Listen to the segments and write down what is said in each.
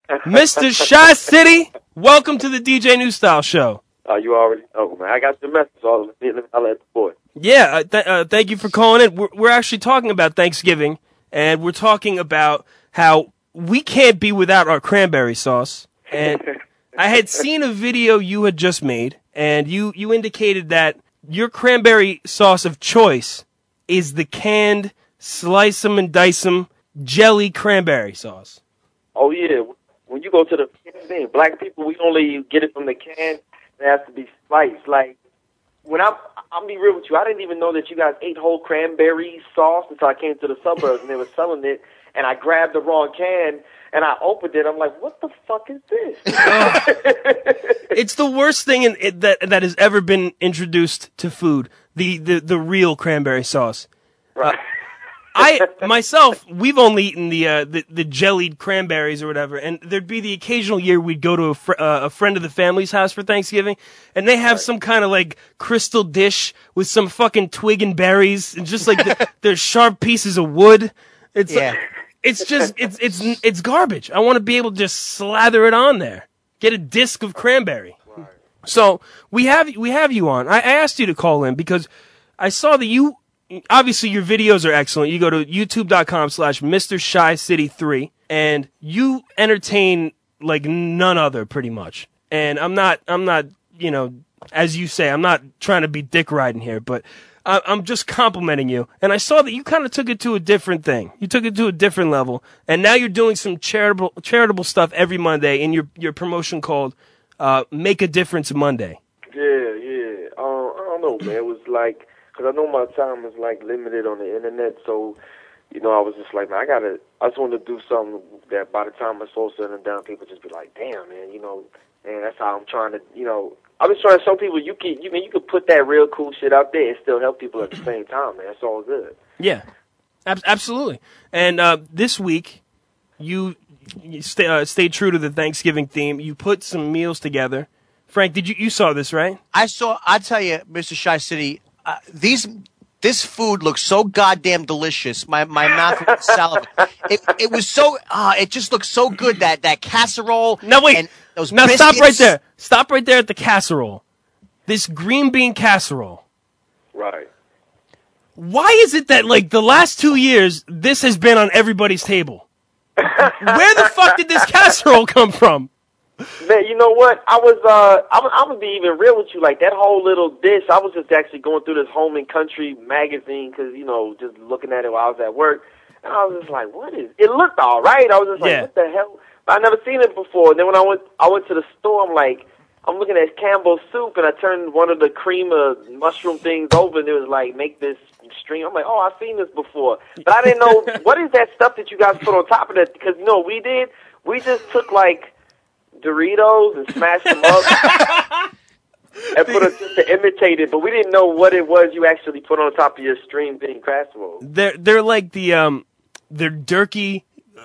Mr. Shy City, welcome to the DJ New Style Show. You already know, man. I got your message, so I'll let the boy. Yeah, thank you for calling in. We're actually talking about Thanksgiving, and we're talking about how we can't be without our cranberry sauce. And I had seen a video you had just made, and you indicated that your cranberry sauce of choice is the canned slice 'em and dice 'em jelly cranberry sauce. Oh, yeah. When you go to the thing, black people, we only get it from the can. It has to be sliced. Like, when I'll be real with you, I didn't even know that you guys ate whole cranberry sauce until I came to the suburbs and they were selling it, and I grabbed the wrong can, and I opened it. I'm like, what the fuck is this? It's the worst thing that has ever been introduced to food, the real cranberry sauce. Right. Myself, we've only eaten the jellied cranberries or whatever, and there'd be the occasional year we'd go to a friend of the family's house for Thanksgiving, and they have some kind of like crystal dish with some fucking twig and berries, and just like they're sharp pieces of wood. It's it's garbage. I want to be able to just slather it on there, get a disc of cranberry. Right. So we have you on. I asked you to call in because I saw that you. Obviously, your videos are excellent. You go to youtube.com/MrShyCity3, and you entertain like none other, pretty much. And I'm not, you know, as you say, I'm not trying to be dick riding here, but I'm just complimenting you. And I saw that you kind of took it to a different thing. You took it to a different level, and now you're doing some charitable stuff every Monday in your promotion called Make a Difference Monday. Yeah. I don't know, man. It was like. Because I know my time is, like, limited on the internet, so, you know, I was just like, man, I just wanted to do something that by the time my soul settling down, people just be like, damn, man, you know, and that's how I'm trying to, you know, I'm just trying to show people you can put that real cool shit out there and still help people at the same time, man. It's all good. Yeah, absolutely. And this week, you stayed true to the Thanksgiving theme. You put some meals together. Frank, you saw this, right? I tell you, Mr. Shy City, this food looks so goddamn delicious. My mouth was salivating. It was so it just looks so good that casserole. Now wait. And those now biscuits. Stop right there. Stop right there at the casserole. This green bean casserole. Right. Why is it that like the last 2 years this has been on everybody's table? Where the fuck did this casserole come from? Man, you know what? I'm gonna be even real with you. Like that whole little dish, I was just actually going through this Home and Country magazine because you know just looking at it while I was at work, and I was just like, "What is?" It looked all right. I was just like, "What the hell?" But I never seen it before. And then when I went to the store, I'm looking at Campbell's soup, and I turned one of the cream of mushroom things over, and it was like, "Make this stream." I'm like, "Oh, I've seen this before," but I didn't know what is that stuff that you guys put on top of that because you know what we did. We just took like Doritos and smashed them up and put it just to imitate it, but we didn't know what it was you actually put on top of your stream bean casserole. They're like they're jerky,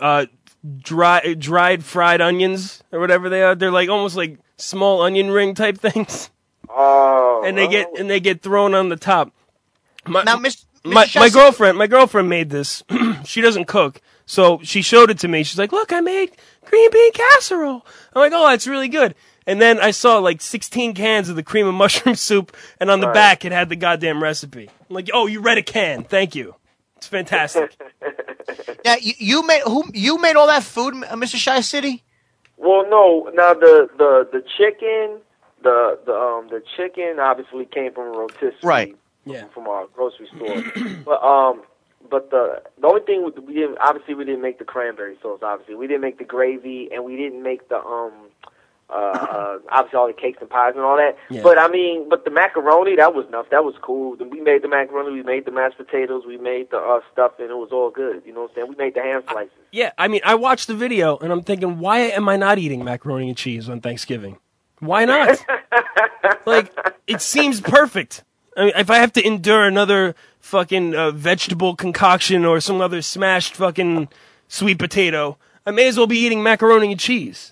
dried fried onions or whatever they are. They're like almost like small onion ring type things. Oh, and they get thrown on the top. My girlfriend made this. She doesn't cook. So she showed it to me. She's like, look, I made green bean casserole. I'm like, oh, that's really good. And then I saw like 16 cans of the cream of mushroom soup, and on the back it had the goddamn recipe. I'm like, oh, you read a can. Thank you. It's fantastic. Now, you made all that food, Mr. Shy City? Well, no. Now the chicken, the chicken obviously came from a rotisserie, right? Yeah, from our grocery store. But the only thing we didn't make the cranberry sauce. Obviously, we didn't make the gravy, and we didn't make the obviously all the cakes and pies and all that. Yeah. But the macaroni, that was enough. That was cool. We made the macaroni, we made the mashed potatoes, we made the stuff, and it was all good. You know what I'm saying? We made the ham slices. Yeah, I mean, I watched the video, and I'm thinking, why am I not eating macaroni and cheese on Thanksgiving? Why not? Like, it seems perfect. I mean, if I have to endure another fucking vegetable concoction or some other smashed fucking sweet potato, I may as well be eating macaroni and cheese.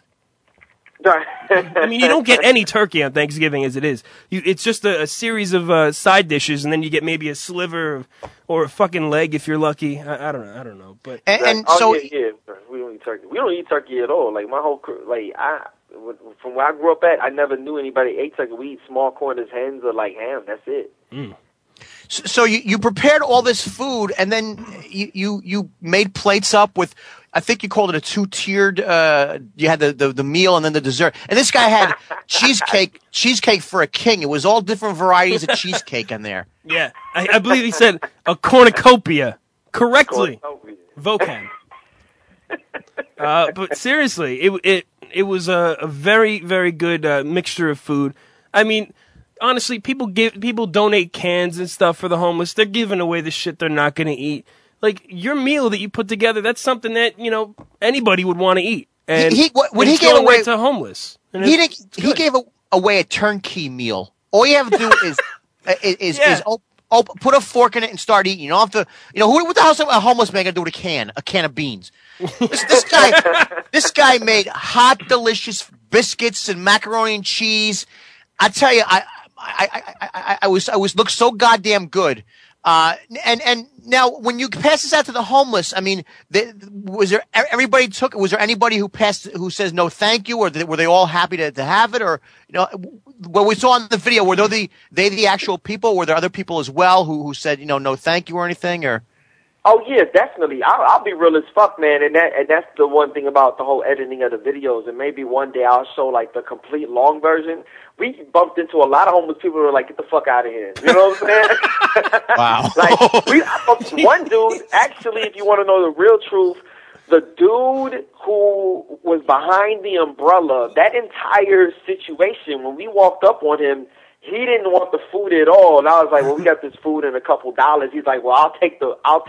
I mean, you don't get any turkey on Thanksgiving as it is. It's just a series of side dishes, and then you get maybe a sliver or a fucking leg if you're lucky. I don't know. But and oh, so yeah, we don't eat turkey. We don't eat turkey at all. Like my whole crew, from where I grew up at, I never knew anybody ate turkey. We eat small corners, hens, or like ham. That's it. So you prepared all this food, and then you made plates up with, I think you called it a 2-tiered. You had the meal and then the dessert. And this guy had cheesecake for a king. It was all different varieties of cheesecake in there. Yeah, I believe he said a cornucopia correctly. Vocab. But seriously, it was a very, very good mixture of food. I mean, honestly, people donate cans and stuff for the homeless. They're giving away the shit they're not going to eat. Like your meal that you put together, that's something that anybody would want to eat. And when he gave away to homeless, he gave away a turnkey meal. All you have to do is put a fork in it and start eating. You don't have to. What the hell's a homeless man gonna do with a can of beans? This guy made hot, delicious biscuits and macaroni and cheese. I tell you, I was looked so goddamn good. And now when you pass this out to the homeless, I mean, was there anybody who says no thank you, or were they all happy to have it, or what we saw in the video, were they the actual people? Were there other people as well who said no thank you or anything, or? Oh yeah, definitely. I'll be real as fuck, man, and that's the one thing about the whole editing of the videos. And maybe one day I'll show like the complete long version. We bumped into a lot of homeless people who were like, "Get the fuck out of here!" You know what I'm saying? Wow. I bumped one dude. Actually, if you want to know the real truth, the dude who was behind the umbrella, that entire situation, when we walked up on him, he didn't want the food at all, and I was like, "Well, we got this food and a couple dollars." He's like, "Well, I'll take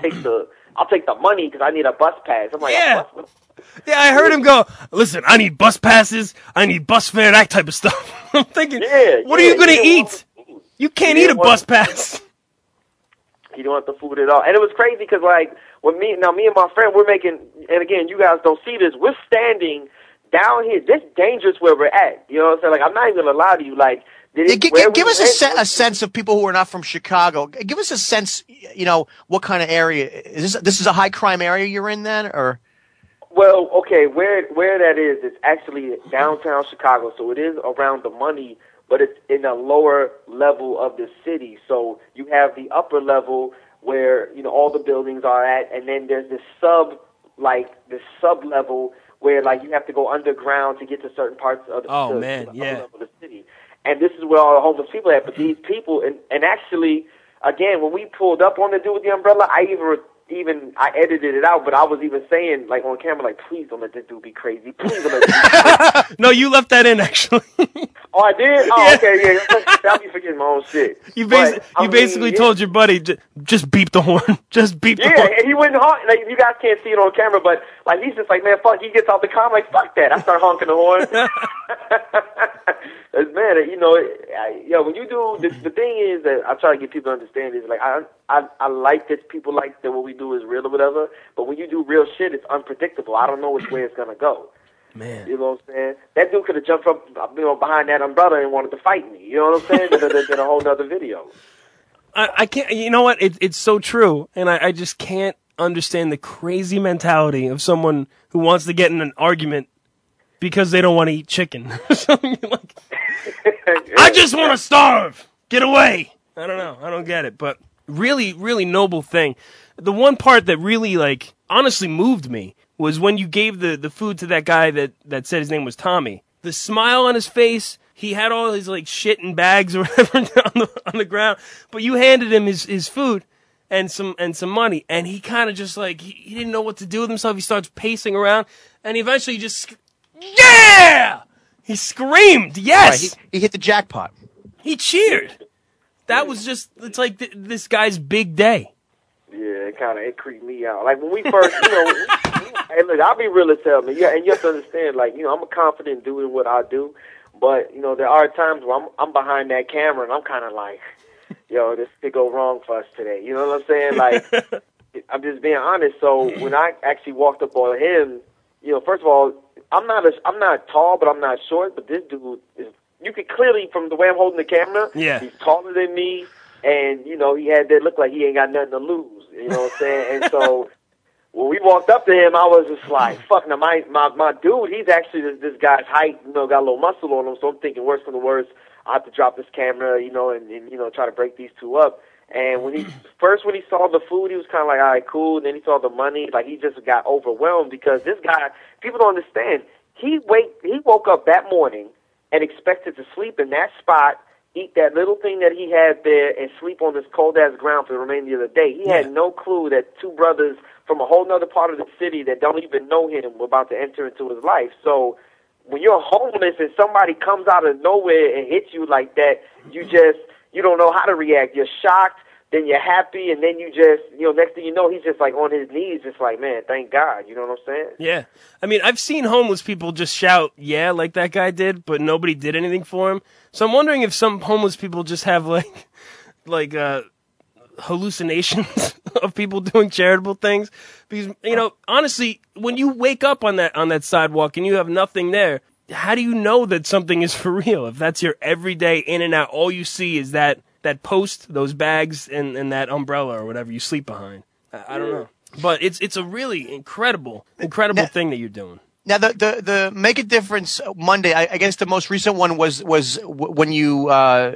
the money because I need a bus pass." I'm like, "Yeah, bus? Yeah." I heard him go, "Listen, I need bus passes, I need bus fare, that type of stuff." I'm thinking, what are you going to eat? You can't eat a bus pass. He didn't want the food at all, and it was crazy because me and my friend, we're making, and again, you guys don't see this. We're standing down here. This dangerous where we're at. You know what I'm saying? Like, I'm not even going to lie to you, like. Give us a sense of people who are not from Chicago. Give us a sense, what kind of area is this? This is a high crime area you're in then, or? Well, okay, where that is, it's actually downtown Chicago, so it is around the money, but it's in a lower level of the city. So you have the upper level where all the buildings are at, and then there's this sub level where you have to go underground to get to certain parts of the upper level of the city. And this is where all the homeless people are at. But these people, and actually, again, when we pulled up on the dude with the umbrella, I edited it out, but I was even saying, on camera, please don't let this dude be crazy. Please don't let this dude be crazy. No, you left that in, actually. Oh, I did? Oh, yeah. Okay, yeah. I'll be forgetting my own shit. You basically told your buddy, just beep the horn. Just beep the horn. Yeah, and he wouldn't honk. You guys can't see it on camera, but, he's just man, fuck. He gets off the car, I'm fuck that. I start honking the horn. Man, when you do, the thing is that I try to get people to understand is, I like that people like that what we do is real or whatever, but when you do real shit, it's unpredictable. I don't know which way it's going to go. Man. You know what I'm saying? That dude could have jumped up behind that umbrella and wanted to fight me. You know what I'm saying? There's been a whole nother video. I can't, you know what? It's so true, and I just can't understand the crazy mentality of someone who wants to get in an argument because they don't want to eat chicken. I just want to starve. Get away. I don't know. I don't get it. But really, really noble thing. The one part that really, honestly moved me was when you gave the food to that guy that said his name was Tommy. The smile on his face, he had all his, shit in bags or whatever on the ground, but you handed him his food and some money, and he kind of just, he didn't know what to do with himself. He starts pacing around, and eventually just... Yeah! He screamed, yes! Right, he hit the jackpot. He cheered. That was just, it's this guy's big day. Yeah, it creeped me out. When we first, hey, look, I'll be real as hell, man. Yeah, and you have to understand, I'm a confident doing what I do, but, there are times where I'm behind that camera and I'm kind of this could go wrong for us today. You know what I'm saying? I'm just being honest. So when I actually walked up on him, first of all, I'm not tall, but I'm not short. But this dude is. You could clearly, from the way I'm holding the camera, he's taller than me, and he had that look like he ain't got nothing to lose. You know what I'm saying? And so when we walked up to him, I was just like, fuck. Now, my dude, he's actually this guy's height, got a little muscle on him, so I'm thinking worse from the worst. I have to drop this camera, and try to break these two up. And when he saw the food, he was kind of like, all right, cool. And then he saw the money. Like, he just got overwhelmed because this guy, people don't understand, he woke up that morning and expected to sleep in that spot, eat that little thing that he had there, and sleep on this cold-ass ground for the remainder of the day. He had no clue that two brothers from a whole other part of the city that don't even know him were about to enter into his life. So when you're homeless and somebody comes out of nowhere and hits you like that, you don't know how to react. You're shocked, then you're happy, and then you just, next thing you know, he's just like on his knees, just like, man, thank God. You know what I'm saying? Yeah. I mean, I've seen homeless people just shout, yeah, like that guy did, but nobody did anything for him. So I'm wondering if some homeless people just have like hallucinations of people doing charitable things. Because, honestly, when you wake up on that sidewalk and you have nothing there, how do you know that something is for real? If that's your everyday in and out, all you see is that post, those bags, and that umbrella or whatever you sleep behind. I don't know. But it's a really incredible thing that you're doing. Now, the Make a Difference Monday, I guess the most recent one was when you,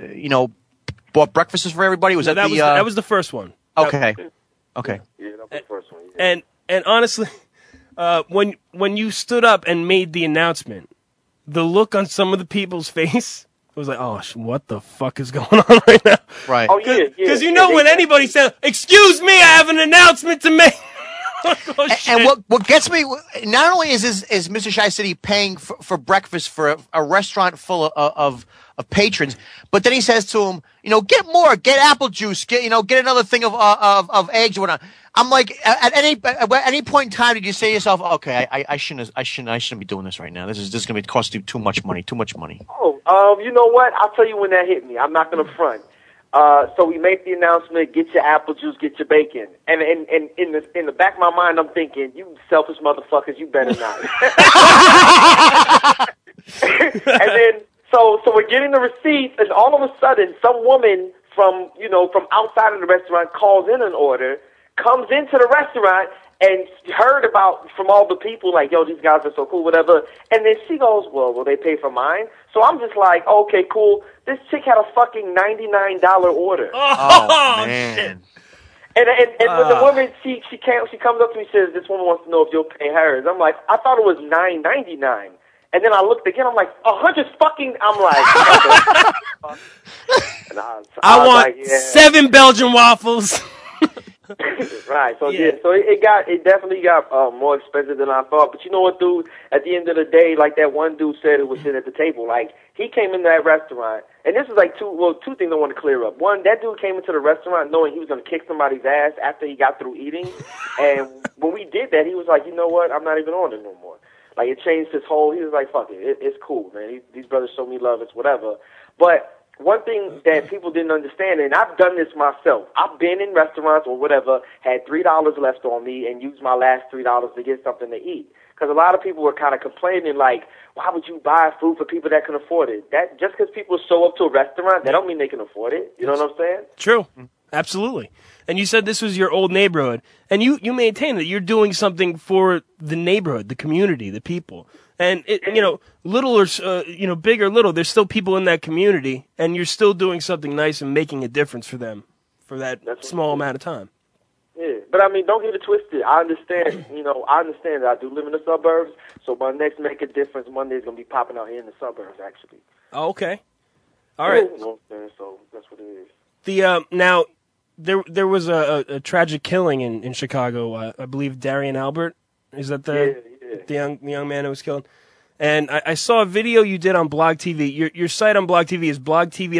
bought breakfasts for everybody? That was the first one. Okay. Okay. Yeah, that was the first one. Yeah. And honestly, when you stood up and made the announcement, the look on some of the people's face was like, oh, what the fuck is going on right now? Right. Oh, yeah. Because when anybody says, excuse me, I have an announcement to make. And what gets me, not only is Mr. Shy City paying for breakfast for a restaurant full of patrons, but then he says to him, get more, get apple juice, get another thing of eggs or whatnot. I'm like, at any point in time, did you say to yourself, okay, I shouldn't be doing this right now. This is going to cost you too much money. Oh, you know what? I'll tell you when that hit me. I'm not going to front. So we make the announcement, get your apple juice, get your bacon. And in the back of my mind, I'm thinking, you selfish motherfuckers, you better not. And then, so we're getting the receipts, and all of a sudden, some woman from outside of the restaurant calls in an order, comes into the restaurant, and heard about from all the people, like, yo, these guys are so cool, whatever. And then she goes, well, will they pay for mine? So I'm just like, okay, cool. This chick had a fucking $99 order. Oh man. And when the woman, she comes up to me and says, this woman wants to know if you'll pay hers. I'm like, I thought it was $9.99. And then I looked again, I'm like, 100 fucking, I'm like, and I was want 7 Belgian waffles. Right, so it definitely got more expensive than I thought. But you know what, dude? At the end of the day, like that one dude said who was sitting at the table, like he came into that restaurant, and this is like two things I want to clear up. One, that dude came into the restaurant knowing he was going to kick somebody's ass after he got through eating, and when we did that, he was like, you know what? I'm not even on it no more. Like it changed his whole. He was like, fuck it, it's cool, man. These brothers show me love, it's whatever. But one thing that people didn't understand, and I've done this myself, I've been in restaurants or whatever, had $3 left on me, and used my last $3 to get something to eat. Because a lot of people were kind of complaining, like, why would you buy food for people that can afford it? That just because people show up to a restaurant, that don't mean they can afford it. You know what I'm saying? True. Absolutely. And you said this was your old neighborhood, and you maintain that you're doing something for the neighborhood, the community, the people. And little or big or little, there's still people in that community, and you're still doing something nice and making a difference for them for that small amount of time. Yeah, but I mean, don't get it twisted. I understand. I understand that I do live in the suburbs, so my next Make a Difference Monday is gonna be popping out here in the suburbs, actually. Oh, okay. All right. So that's what it is. The now there was a tragic killing in Chicago. I believe Darian Albert, is that the young man who was killed? And I saw a video you did on Blog TV. Your site on Blog TV is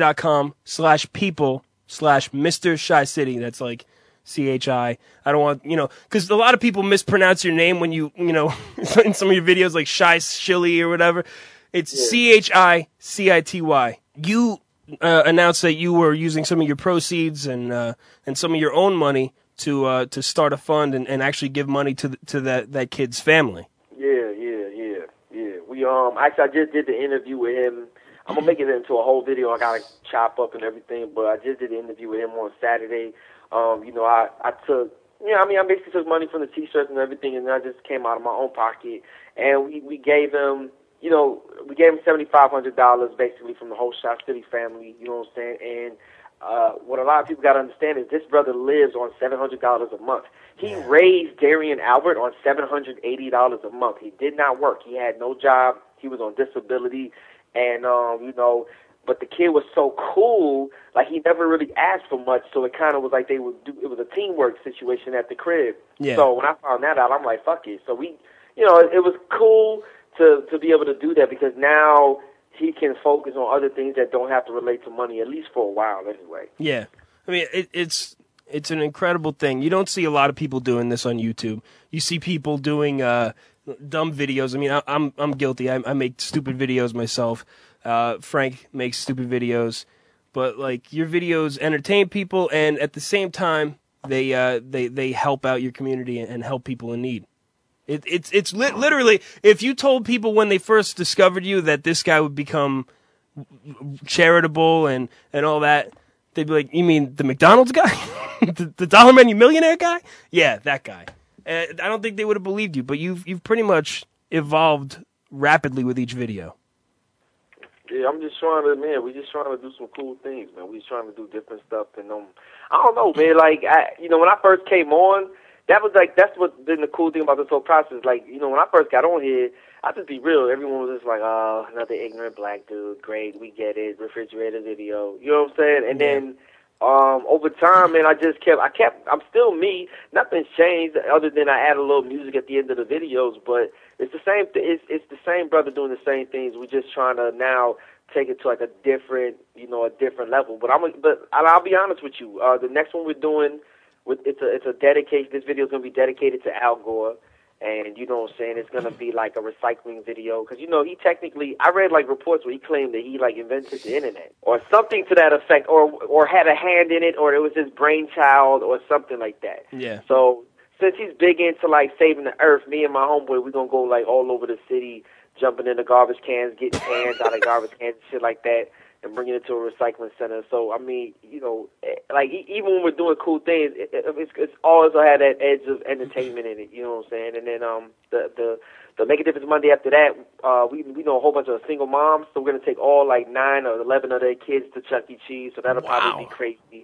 blogtv.com/people/Mr. Shy City. That's like CHI. I don't want, because a lot of people mispronounce your name when you in some of your videos, like Shy Shilly or whatever. It's CHICITY. You announced that you were using some of your proceeds and some of your own money to start a fund and actually give money to that kid's family. Yeah. We actually I just did the interview with him. I'm gonna make it into a whole video. I gotta chop up and everything, but I just did the interview with him on Saturday. I took Yeah, I mean, I basically took money from the T-shirts and everything, and I just came out of my own pocket, and we gave him, you know, we gave him $7,500 basically from the whole Shot City family. You know what I'm saying? And what a lot of people got to understand is this brother lives on $700 a month. He raised Darian Albert on $780 a month. He did not work. He had no job. He was on disability, and you know. But the kid was so cool, like he never really asked for much, so it kind of was like it was a teamwork situation at the crib. Yeah. So when I found that out, I'm like, fuck it. So we, you know, it was cool to be able to do that because now he can focus on other things that don't have to relate to money, at least for a while anyway. Yeah. I mean, it's an incredible thing. You don't see a lot of people doing this on YouTube. You see people doing dumb videos. I mean, I'm guilty. I make stupid videos myself. Frank makes stupid videos, but like your videos entertain people, and at the same time, they help out your community and help people in need. It's literally, if you told people when they first discovered you that this guy would become charitable and all that, they'd be like, "You mean the McDonald's guy, the Dollar Menu millionaire guy? Yeah, that guy." I don't think they would have believed you, but you've pretty much evolved rapidly with each video. Yeah, I'm just trying to, man, we just trying to do some cool things, man. We just trying to do different stuff. And I don't know, man, like, when I first came on, that's what been the cool thing about this whole process. Like, you know, when I first got on here, I'll just be real. Everyone was just like, oh, another ignorant black dude. Great, we get it. Refrigerator video. You know what I'm saying? And then over time, man, I'm still me. Nothing's changed other than I add a little music at the end of the videos, but it's the same. It's the same brother doing the same things. We're just trying to now take it to like a different level. But I'll be honest with you. The next one we're doing, it's a dedication. This video is gonna be dedicated to Al Gore, and you know what I'm saying. It's gonna be like a recycling video because you know he technically. I read like reports where he claimed that he like invented the internet or something to that effect, or had a hand in it, or it was his brainchild or something like that. Yeah. So since he's big into like saving the earth, me and my homeboy, we're gonna go like all over the city, jumping into garbage cans, getting cans out of garbage cans and shit like that, and bringing it to a recycling center. So I mean, you know, like even when we're doing cool things, it's always had that edge of entertainment in it. You know what I'm saying? And then the Make a Difference Monday after that, we know a whole bunch of single moms, so we're gonna take all like 9 or 11 of their kids to Chuck E. Cheese. So that'll probably be crazy.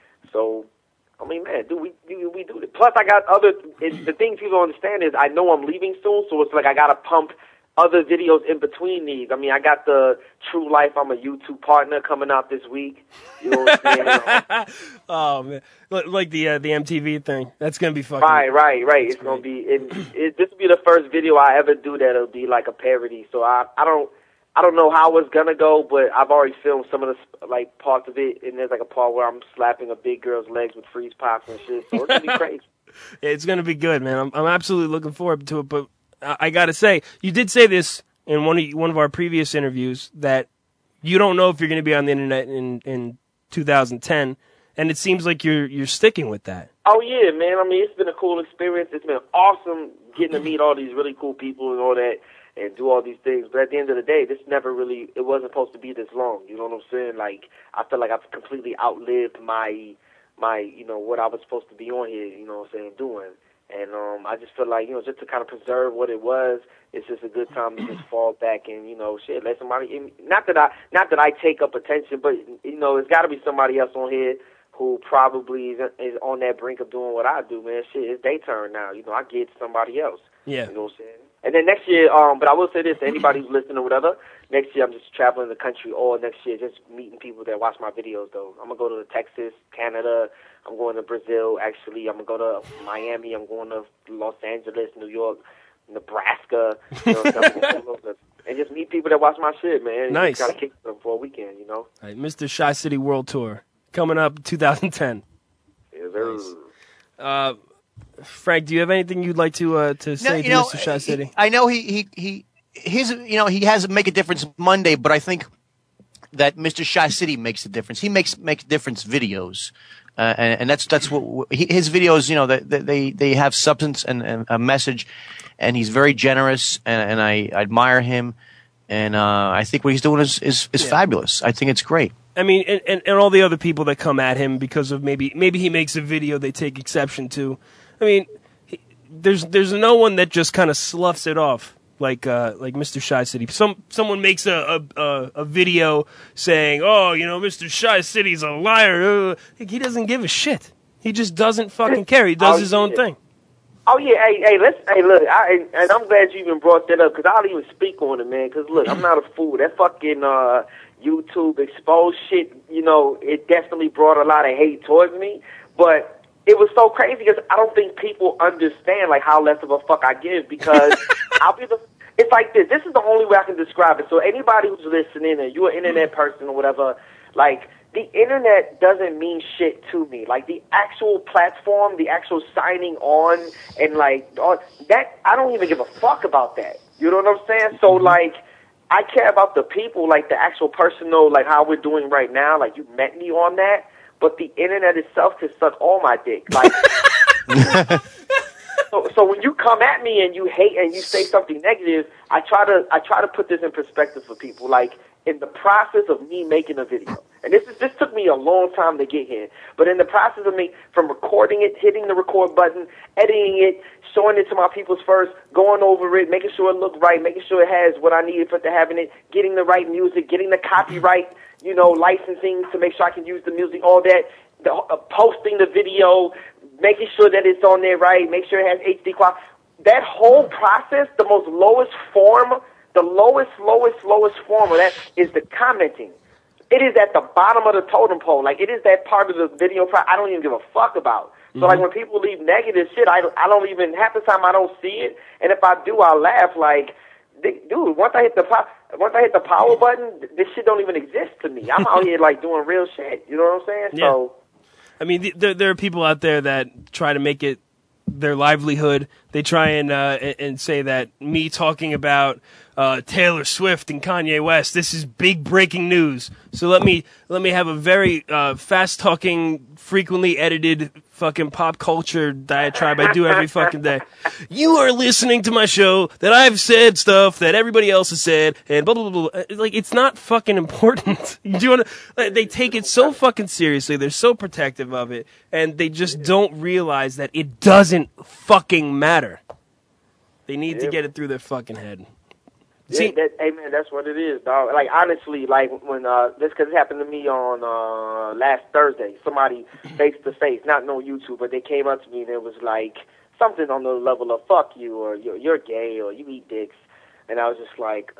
So. I mean, man, we do it. Plus, I got the things people don't understand is I know I'm leaving soon, so it's like I got to pump other videos in between these. I mean, I got the True Life, I'm a YouTube partner coming out this week. You know what I'm saying? Oh, man. Like the MTV thing. That's going to be fucking... Right. It's going to be... This will be the first video I ever do that'll be like a parody, so I don't know how it's gonna go, but I've already filmed some of the like parts of it, and there's like a part where I'm slapping a big girl's legs with freeze pops and shit. So it's gonna be crazy. It's gonna be good, man. I'm absolutely looking forward to it. But I gotta say, you did say this in one of our previous interviews that you don't know if you're gonna be on the internet in 2010, and it seems like you're sticking with that. Oh yeah, man. I mean, it's been a cool experience. It's been awesome getting to meet all these really cool people and all that. And do all these things, but at the end of the day, it wasn't supposed to be this long. You know what I'm saying? Like, I feel like I've completely outlived my, you know, what I was supposed to be on here. You know what I'm saying? Doing, and I just feel like, you know, just to kind of preserve what it was. It's just a good time to just fall back and, you know, shit, let somebody. Not that I take up attention, but you know, it's got to be somebody else on here who probably is on that brink of doing what I do, man. Shit, it's their turn now. You know, I get somebody else. Yeah. You know what I'm saying? And then next year, but I will say this to anybody who's listening or whatever, next year I'm just traveling the country all next year, just meeting people that watch my videos, though. I'm going to go to Texas, Canada. I'm going to Brazil, actually. I'm going to go to Miami. I'm going to Los Angeles, New York, Nebraska. You know, and just meet people that watch my shit, man. Nice. Just got to kick them for a weekend, you know? All right, Mr. Shy City World Tour coming up 2010. Yes, sir. Nice. Frank, do you have anything you'd like to say to Mr. Shy City? I know he has Make a Difference Monday, but I think that Mr. Shy City makes a difference. He makes difference videos, and that's what his videos. You know, they have substance and a message, and he's very generous, and I admire him, and I think what he's doing is fabulous. I think it's great. I mean, and all the other people that come at him because of maybe he makes a video they take exception to. I mean, there's no one that just kind of sloughs it off like Mr. Shy City. Someone makes a video saying, "Oh, Mr. Shy City's a liar." He doesn't give a shit. He just doesn't fucking care. He does his own thing. Oh yeah, look, and I'm glad you even brought that up because I'll even speak on it, man. Because look, I'm not a fool. That fucking YouTube exposed shit, it definitely brought a lot of hate towards me. But it was so crazy because I don't think people understand like how less of a fuck I give because it's like this. This is the only way I can describe it. So anybody who's listening and you're an internet person or whatever, like. The internet doesn't mean shit to me. Like, the actual platform, the actual signing on, and, like, all, that, I don't even give a fuck about that. You know what I'm saying? So, like, I care about the people, like, the actual personal, like, how we're doing right now. Like, you met me on that. But the internet itself can suck all my dick. Like, so when you come at me and you hate and you say something negative, I try to put this in perspective for people. Like, in the process of me making a video, and this took me a long time to get here, but in the process of me, from recording it, hitting the record button, editing it, showing it to my peoples first, going over it, making sure it looked right, making sure it has what I needed for it to have in it, getting the right music, getting the copyright, licensing to make sure I can use the music, all that, posting the video, making sure that it's on there right, make sure it has HD quality. That whole process, the lowest form of that is the commenting. It is at the bottom of the totem pole. Like, it is that part of the video I don't even give a fuck about. So, like, when people leave negative shit, I don't even, half the time I don't see it. And if I do, I'll laugh. Like, dude, once I hit the power button, this shit don't even exist to me. I'm out here, like, doing real shit. You know what I'm saying? Yeah. So, I mean, there are people out there that try to make it their livelihood. They try and say that me talking about Taylor Swift and Kanye West, this is big breaking news. So let me have a very fast talking, frequently edited fucking pop culture diatribe I do every fucking day. You are listening to my show that I've said stuff that everybody else has said and blah blah blah. Like, it's not fucking important. They take it so fucking seriously. They're so protective of it, and they just don't realize that it doesn't fucking matter. They need to get it through their fucking head. Hey man, that's what it is, dog. Like, honestly, like when this because it happened to me on last Thursday. Somebody face to face, not no YouTube, but they came up to me and it was like something on the level of "fuck you" or "you're gay" or "you eat dicks," and I was just like,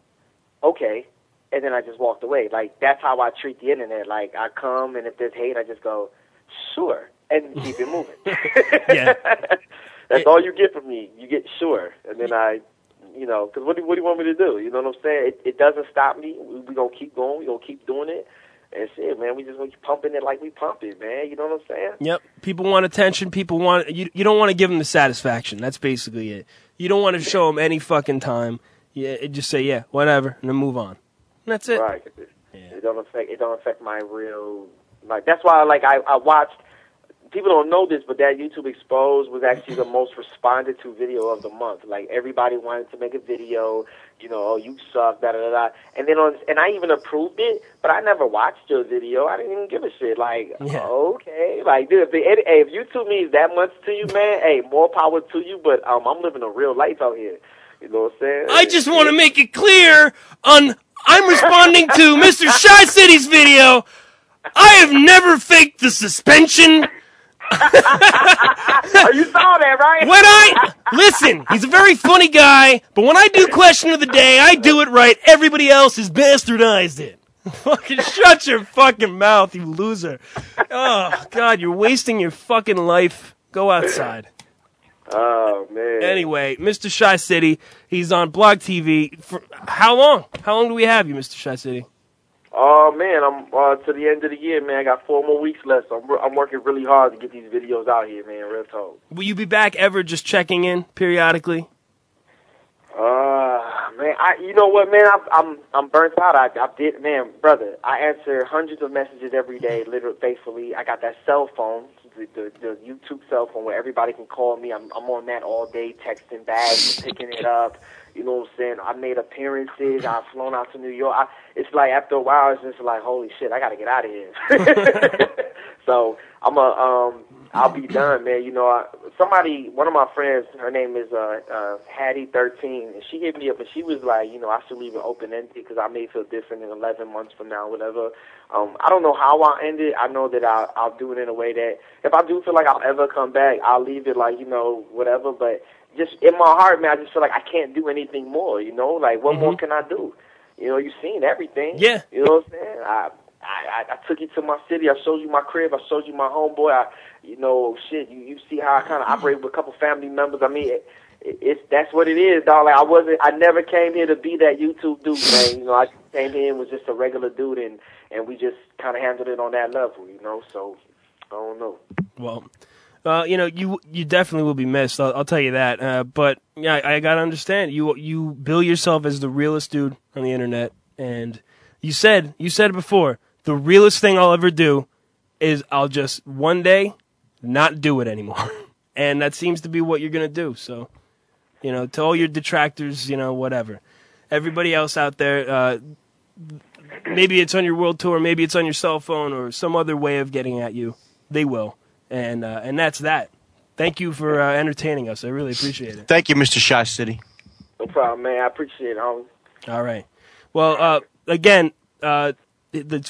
okay, and then I just walked away. Like, that's how I treat the internet. Like, I come and if there's hate, I just go, sure, and keep it moving. Yeah, that's all you get from me. You get sure, and then because what do you want me to do? You know what I'm saying? It doesn't stop me. We gonna keep going. We gonna keep doing it. And shit, man, we just gonna keep pumping it like we pump it, man. You know what I'm saying? Yep. People want attention. People want you. You don't want to give them the satisfaction. That's basically it. You don't want to show them any fucking time. Just say yeah, whatever, and then move on. And that's it. Right. It don't affect my real. Like, that's why I watched. People don't know this, but that YouTube Exposed was actually the most responded to video of the month. Like, everybody wanted to make a video, oh, you suck, da da da. And then and I even approved it, but I never watched your video. I didn't even give a shit. Like, okay, like, dude, if YouTube means that much to you, man, hey, more power to you. But I'm living a real life out here. You know what I'm saying? I just want to make it clear I'm responding to Mr. Shy City's video. I have never faked the suspension. Oh, you saw that, right? Listen, he's a very funny guy, but when I do question of the day, I do it right. Everybody else has bastardized it. Fucking shut your fucking mouth, you loser. Oh, God, you're wasting your fucking life. Go outside. Oh, man. Anyway, Mr. Shy City, he's on Blog TV. For how long? How long do we have you, Mr. Shy City? Oh, man, I'm to the end of the year, man. I got 4 more weeks left, so I'm working really hard to get these videos out here, man, real talk. Will you be back ever just checking in periodically? Man, you know what, man? I'm burnt out. I did, man, brother. I answer hundreds of messages every day, literally, faithfully. I got that cell phone, the YouTube cell phone, where everybody can call me. I'm on that all day, texting back, picking it up. You know what I'm saying? I made appearances. I've flown out to New York. It's like, after a while, it's just like, holy shit, I got to get out of here. So I'm I'll be done, man. You know, one of my friends, her name is Hattie13, and she hit me up and she was like, you know, I should leave it open-ended because I may feel different in 11 months from now, whatever. I don't know how I'll end it. I know that I'll do it in a way that if I do feel like I'll ever come back, I'll leave it like, you know, whatever. But just in my heart, man, I just feel like I can't do anything more, you know? Like, what more can I do? You know, you've seen everything. Yeah. You know what I'm saying? I took you to my city. I showed you my crib. I showed you my homeboy. You see how I kind of operate with a couple family members. I mean, that's what it is, dog. Like I never came here to be that YouTube dude, man. You know, I came here and was just a regular dude, and we just kind of handled it on that level, you know. So I don't know. Well, you know, you definitely will be missed. I'll tell you that. But yeah, I gotta understand. You bill yourself as the realest dude on the internet, and you said it before. The realest thing I'll ever do is I'll just one day not do it anymore. And that seems to be what you're going to do. So, you know, to all your detractors, you know, whatever. Everybody else out there, maybe it's on your world tour, maybe it's on your cell phone or some other way of getting at you. They will. And that's that. Thank you for entertaining us. I really appreciate it. Thank you, Mr. Shy City. No problem, man. I appreciate it, homie. All right. Well, again, it's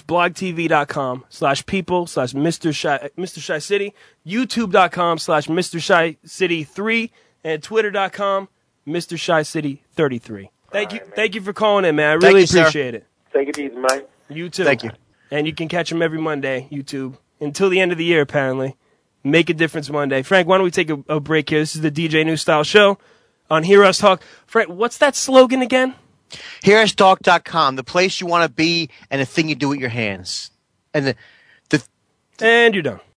blogtv.com/people/Mr. Shy City, youtube.com/Mr. Shy City 3, and twitter.com Mr. Shy City 33. Thank you for calling in, man. I really appreciate it. Take it easy, man. You too. Thank you. And you can catch him every Monday, YouTube, until the end of the year, apparently. Make a Difference Monday. Frank, why don't we take a break here? This is the DJ New Style Show on Hear Us Talk. Frank, what's that slogan again? HearUsTalk.com, the place you want to be and the thing you do with your hands. And And you're done.